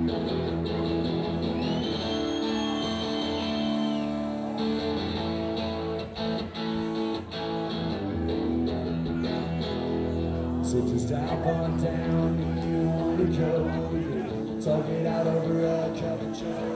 So just hop on down if you wanna go. Talk it out over a cup of joe.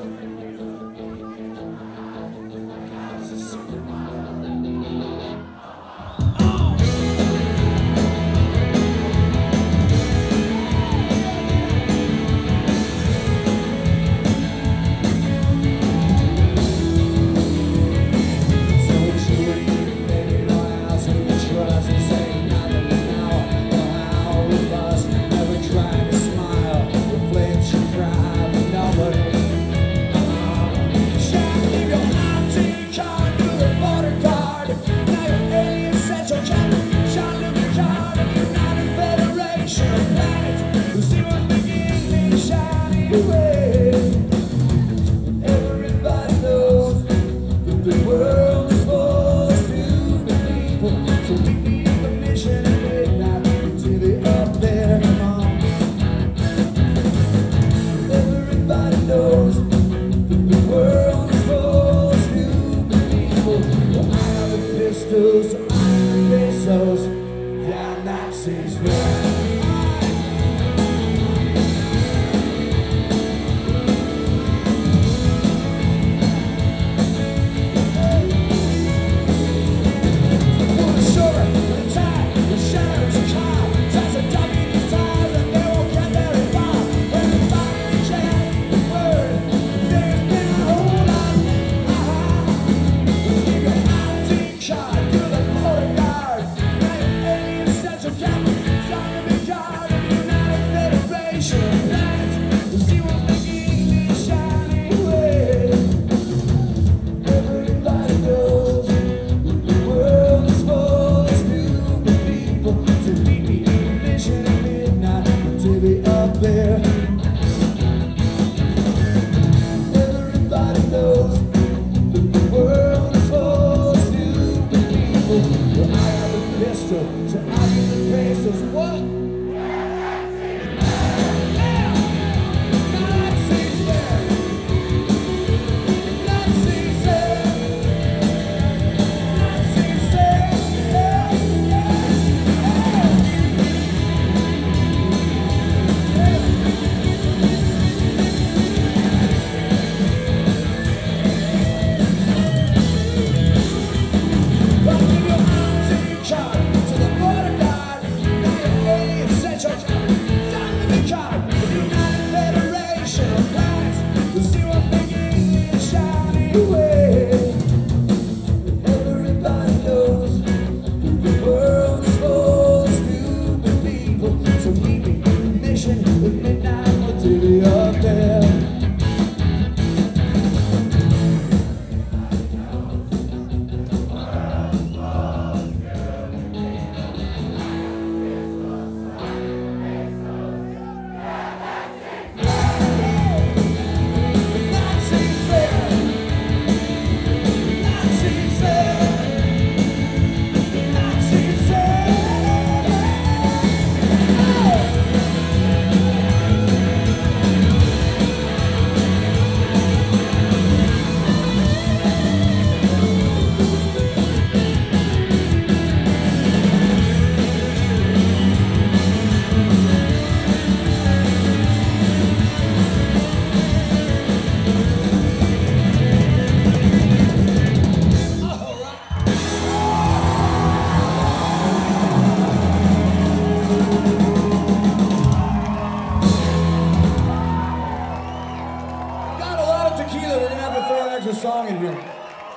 Song in here.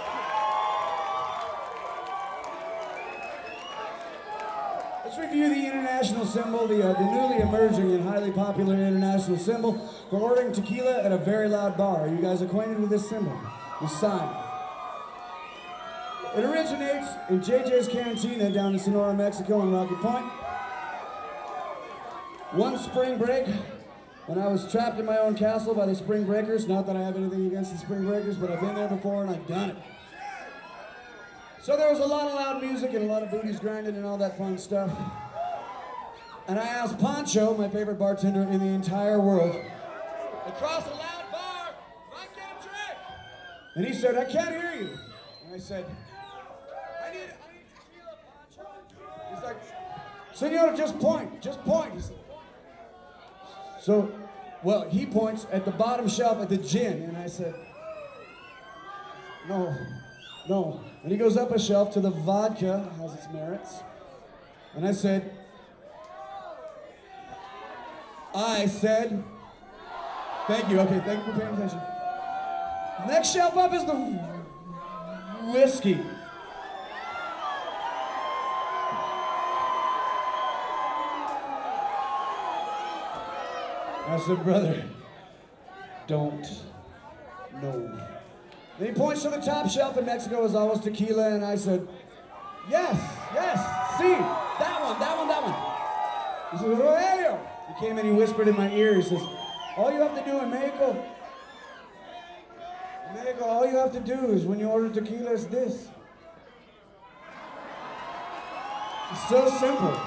Let's review the international symbol, the newly emerging and highly popular international symbol for ordering tequila at a very loud bar. Are you guys acquainted with this symbol? The sign. It originates in JJ's Cantina down in Sonora, Mexico in Rocky Point. One spring break, when I was trapped in my own castle by the Spring Breakers. Not that I have anything against the Spring Breakers, but I've been there before and I've done it. So there was a lot of loud music and a lot of booties grinding and all that fun stuff. And I asked Pancho, my favorite bartender in the entire world, across a loud bar, I get a drink. And he said, I can't hear you. And I said, I need tequila, Pancho. He's like, Senor, just point. He said, so, well, he points at the bottom shelf at the gin, and I said, no. And he goes up a shelf to the vodka, has its merits. And I said, thank you, okay, thank you for paying attention. Next shelf up is the whiskey. I said, brother, don't. No. Then he points to the top shelf in Mexico is always tequila, and I said, yes, see, that one. He said, Rogelio. He came in, he whispered in my ear, he says, all you have to do in Mexico, all you have to do is when you order tequila is this. It's so simple.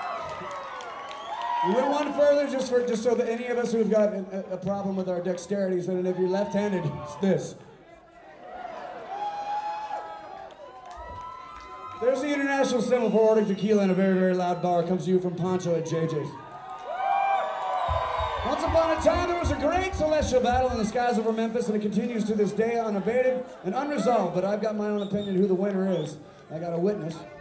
We went one further just so that any of us who've got a problem with our dexterity said, and if you're left-handed, it's this. There's the international symbol for ordering tequila in a very, very loud bar. It comes to you from Pancho at JJ's. Once upon a time, there was a great celestial battle in the skies over Memphis, and it continues to this day unabated and unresolved, but I've got my own opinion who the winner is. I got a witness.